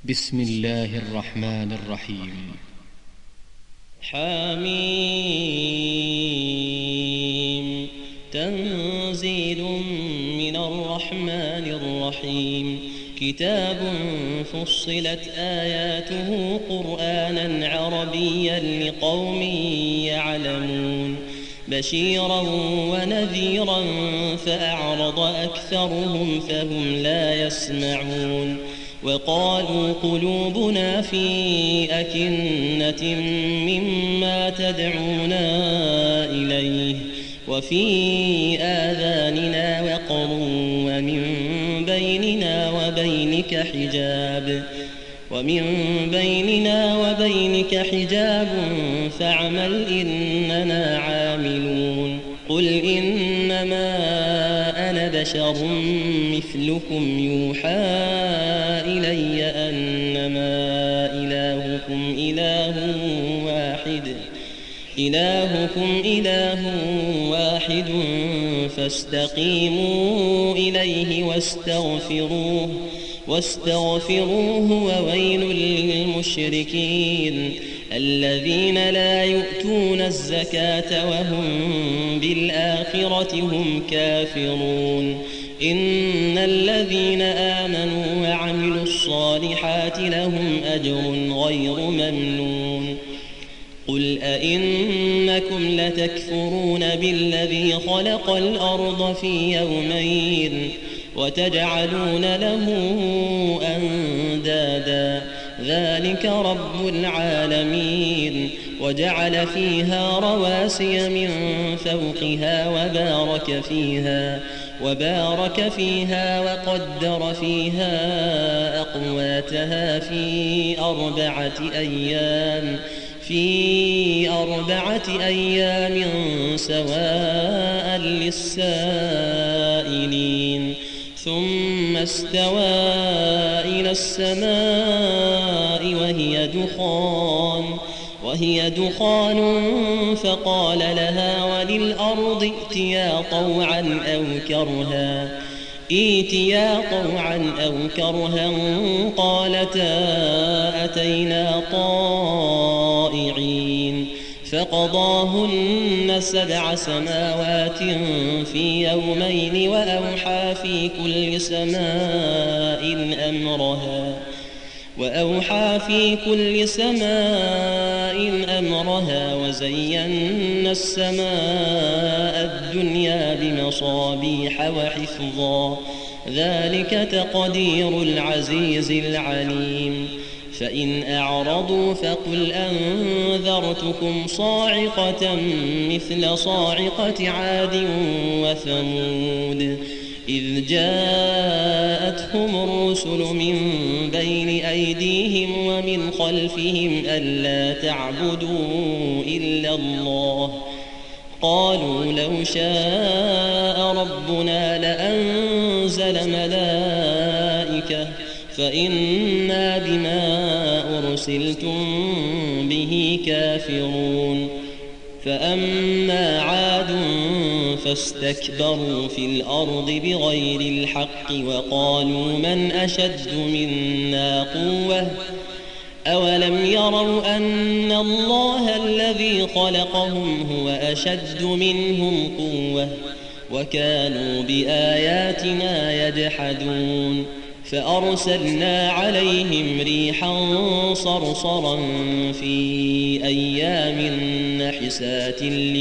بسم الله الرحمن الرحيم. حميم. تنزيل من الرحمن الرحيم. كتاب فصلت آياته قرآنا عربيا لقوم يعلمون بشيرا ونذيرا فأعرض أكثرهم فهم لا يسمعون وقالوا قلوبنا في أكنة مما تدعونا إليه وفي آذاننا وقر ومن بيننا وبينك حجاب فاعمل إننا عاملون قل إنما أنا بشر مثلكم يوحى إلي أنما إلهكم إله واحد فاستقيموا إليه واستغفروه وويل للمشركين الذين لا يؤتون الزكاة وهم بالآخرة هم كافرون إن الذين آمنوا وعملوا الصالحات لهم أجر غير ممنون قل أئنكم لتكفرون بالذي خلق الأرض في يومين وتجعلون له أندادا ذلك رب العالمين وجعل فيها رواسي من فوقها وبارك فيها وقدر فيها أقواتها في أربعة أيام سواء للسائلين ثم استوى إلى السماء وهي دخان فقال لها وللأرض ائتيا طوعا أو كرها قالتا أتينا طائعين فقضاهن 7 سماوات في يومين وأوحى في كل سماء أمرها وزينا السماء الدنيا بمصابيح وحفظا ذلك تقدير العزيز العليم فإن أعرضوا فقل أنذرتكم صاعقة مثل صاعقة عاد وثمود إذ جاءتهم الرسل من بين أيديهم ومن خلفهم ألا تعبدوا إلا الله قالوا لو شاء ربنا لأنزل ملائكة فإنا بما أرسلتم به كافرون فأما عاد فاستكبروا في الأرض بغير الحق وقالوا من أشد منا قوة أولم يروا أن الله الذي خلقهم هو أشد منهم قوة وكانوا بآياتنا يجحدون فأرسلنا عليهم ريحا صرصرا في أيام نحسات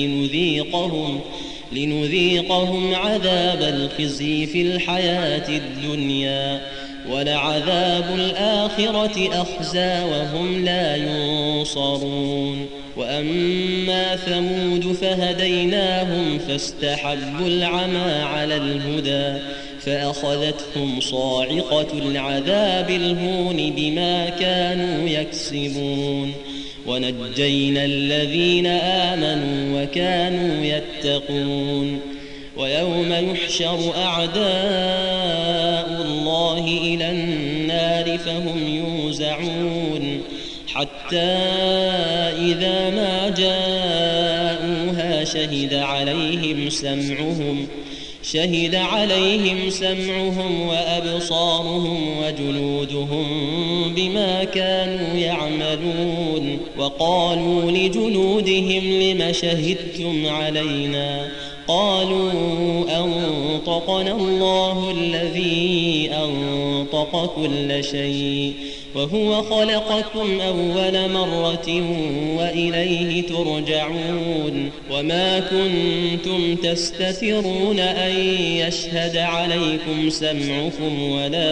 لنذيقهم عذاب الخزي في الحياة الدنيا ولعذاب الآخرة أخزى وهم لا ينصرون وأما ثمود فهديناهم فاستحبوا العمى على الهدى فأخذتهم صاعقة العذاب الهون بما كانوا يكسبون ونجينا الذين آمنوا وكانوا يتقون ويوم يحشر أعداء الله إلى النار فهم يوزعون حتى إذا ما جاءوها شهد عليهم سمعهم وأبصارهم وجلودهم بما كانوا يعملون. وقالوا لجلودهم لم شهدتم علينا؟ قالوا أنطقنا الله الذي أنطق كل شيء وهو خلقكم أول مرة وإليه ترجعون. وما كنتم تستترون أن يشهد عليكم سمعكم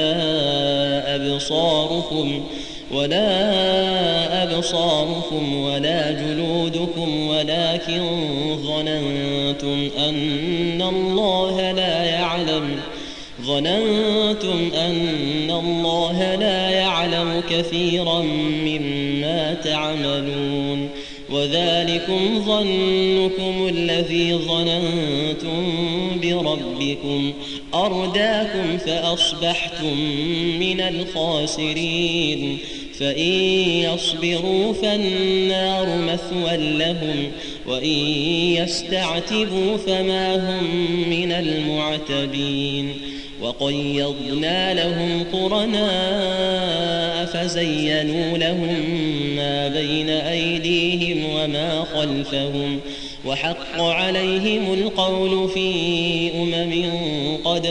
ولا أبصاركم ولا جلودكم ولكن ظننتم أن الله لا يعلم كثيرا مما تعملون. وذلكم ظنكم الذي ظننتم بربكم أرداكم فأصبحتم من الخاسرين. فإن يصبروا فالنار مثوى لهم وإن يستعتبوا فما هم من المعتبين. وقيضنا لهم قرناء فزينوا لهم ما بين أيديهم وما خلفهم وحق عليهم القول في قد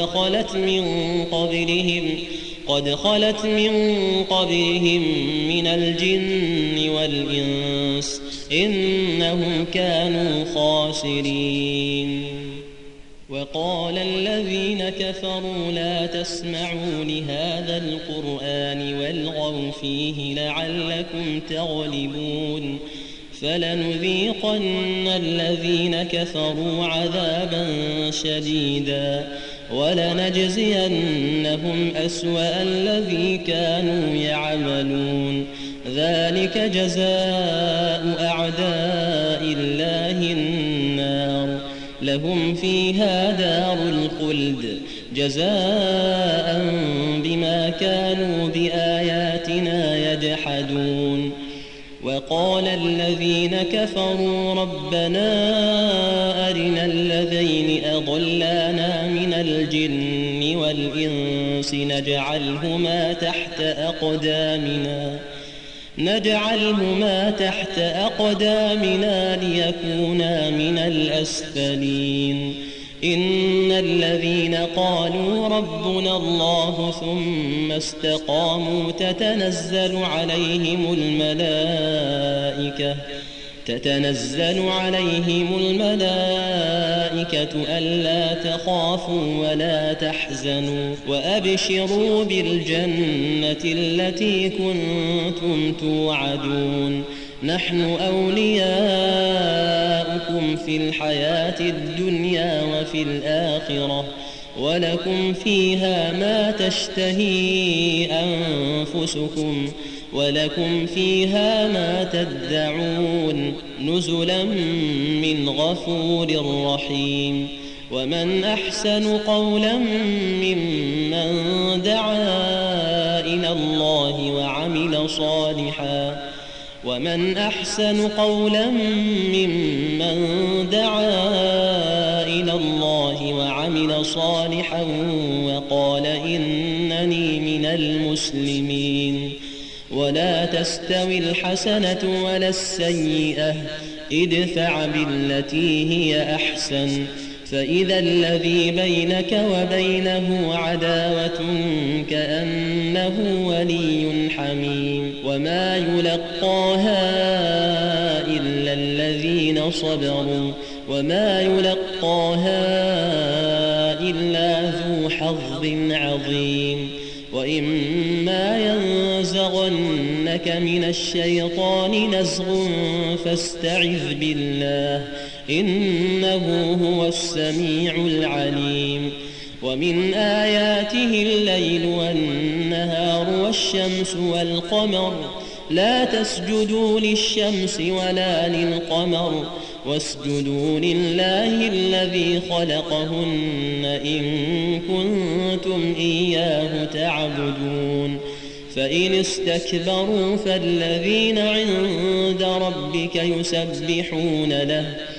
خلت من قبلهم من الجن والإنس إنهم كانوا خاسرين. وقال الذين كفروا لا تسمعوا لهذا القرآن والغوا فيه لعلكم تغلبون. فلنذيقن الذين كفروا عذابا شديدا ولنجزينهم أسوأ الذي كانوا يعملون. ذلك جزاء أعداء الله النار لهم فيها دار الخلد جزاء بما كانوا بآياتنا يجحدون. وقال الذين كفروا ربنا أرنا الذين أضلانا من الجن والإنس نجعلهما تحت أقدامنا ليكونا من الأسفلين. إن الذين قالوا ربنا الله ثم استقاموا تتنزل عليهم الملائكة ألا تخافوا ولا تحزنوا وأبشروا بالجنة التي كنتم توعدون. نحن أولياؤكم في الحياة الدنيا وفي الآخرة ولكم فيها ما تشتهي أنفسكم ولكم فيها ما تدعون نزلا من غفور رحيم. ومن أحسن قولا ممن دعا إلى الله وعمل صالحا وقال إنني من المسلمين. ولا تستوي الحسنة ولا السيئة ادفع بالتي هي أحسن فإذا الذي بينك وبينه عداوة كأنه ولي حميم. وما يلقاها إلا الذين صبروا وما يلقاها إلا ذو حظ عظيم. وإما ينزغنك من الشيطان نزغ فاستعذ بالله إنه هو السميع العليم. ومن آياته الليل والنهار والشمس والقمر لا تسجدوا للشمس ولا للقمر واسجدوا لله الذي خلقهن إن كنتم إياه تعبدون. فإن استكبروا فالذين عند ربك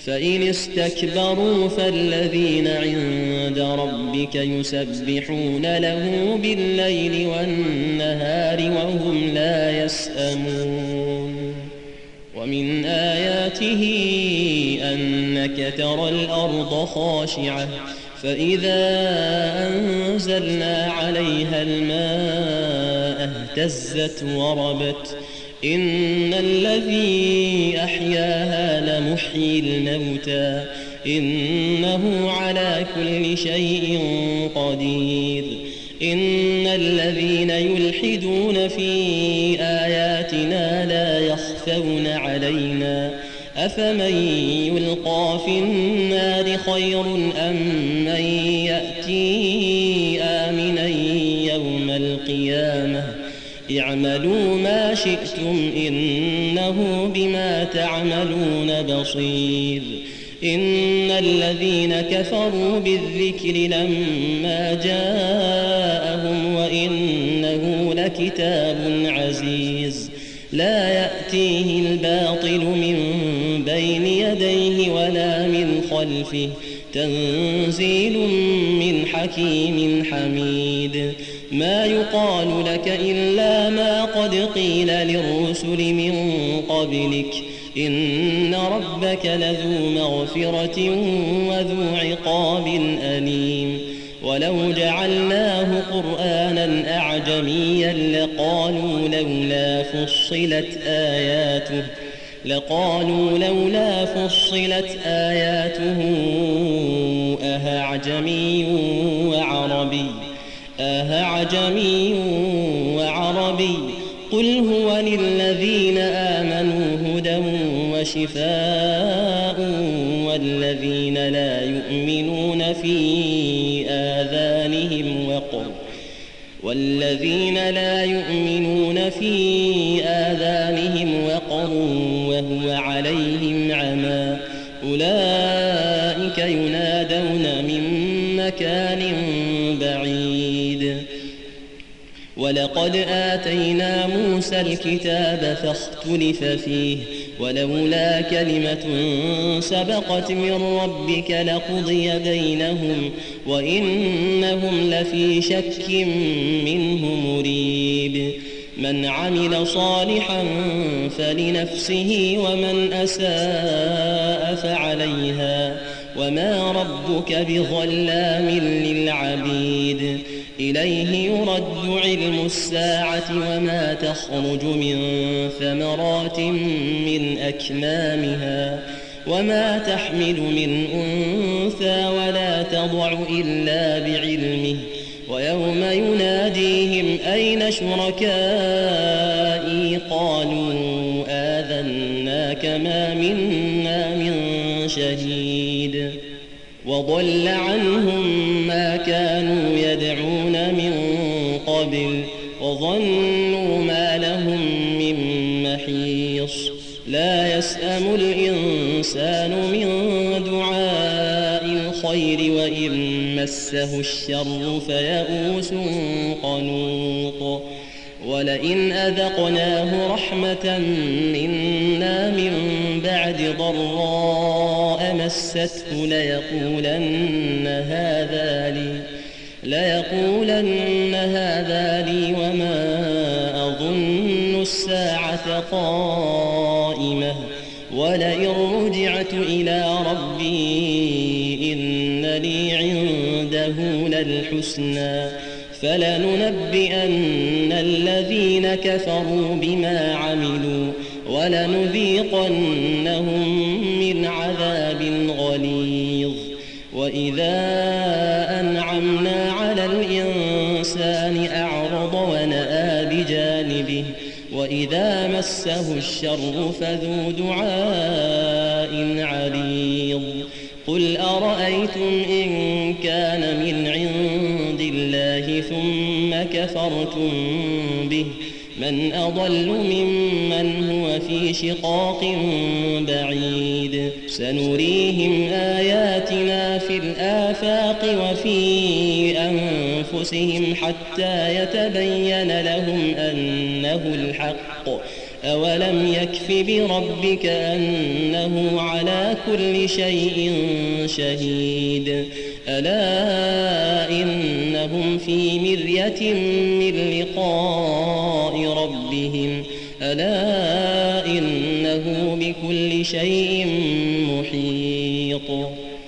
فإن استكبروا فالذين عند ربك يسبحون له بالليل والنهار وهم لا يسأمون ومن آياته أنك ترى الأرض خاشعة فإذا أنزلنا عليها الماء اهتزت وربت إن الذي أحياها لمحيي الموتى إنه على كل شيء قدير إن الذين يلحدون في آياتنا لا يخفون علينا أفمن يلقى في النار خير أم من يأتي آمنا يوم القيامة اعملوا ما شئتم إنه بما تعملون بصير إن الذين كفروا بالذكر لما جاءهم وإنه لكتاب عزيز لا يأتيه الباطل من بين يديه ولا من خلفه تنزيل من حكيم حميد ما يقال لك إلا ما قد قيل للرسل من قبلك إن ربك لذو مغفرة وذو عقاب أليم ولو جعلناه قرآنا أعجميا لقالوا لولا فصلت آياته أهعجمي وعربي قل هو للذين آمنوا هدى وشفاء والذين لا يؤمنون في آذانهم وقر وهو عليهم عمى أولئك ينادون من مكان بعيد ولقد آتينا موسى الكتاب فاختلف فيه ولولا كلمة سبقت من ربك لقضي بينهم وإنهم لفي شك منه مريب من عمل صالحا فلنفسه ومن أساء فعليها وما ربك بظلام للعبيد إليه يرد علم الساعة وما تخرج من ثمرات من أكمامها وما تحمل من أنثى ولا تضع إلا بعلمه ويوم يناديهم أين شركائي قالوا آذناك ما منا من شهيد وضل عنهم ما كانوا يدعون من قبل وظنوا ما لهم من محيص لا يسأم الإنسان من دعاء الخير وإن مسه الشر فيئوس قنوط ولئن أذقناه رحمة منا من بعد ضراء مسته ليقولن هذا لي وما أظن الساعة قائمة ولئن رجعت إلى ربي إن لي عنده للحسنى فلننبئن الذين كفروا بما عملوا ولنذيقنهم من عذاب غليظ وإذا أنعمنا على الإنسان أعرض ونأى بجانبه وإذا مسه الشر فذو دعاء عريض قل أرأيتم إن كان من عند الله ثم كفرتم به من أضل ممن هو في شقاق بعيد سنريهم آياتنا في الآفاق وفي أنفسهم حتى يتبين لهم أولم يكف بربك أنه على كل شيء شهيد ألا إنهم في مرية من لقاء ربهم ألا إنه بكل شيء محيط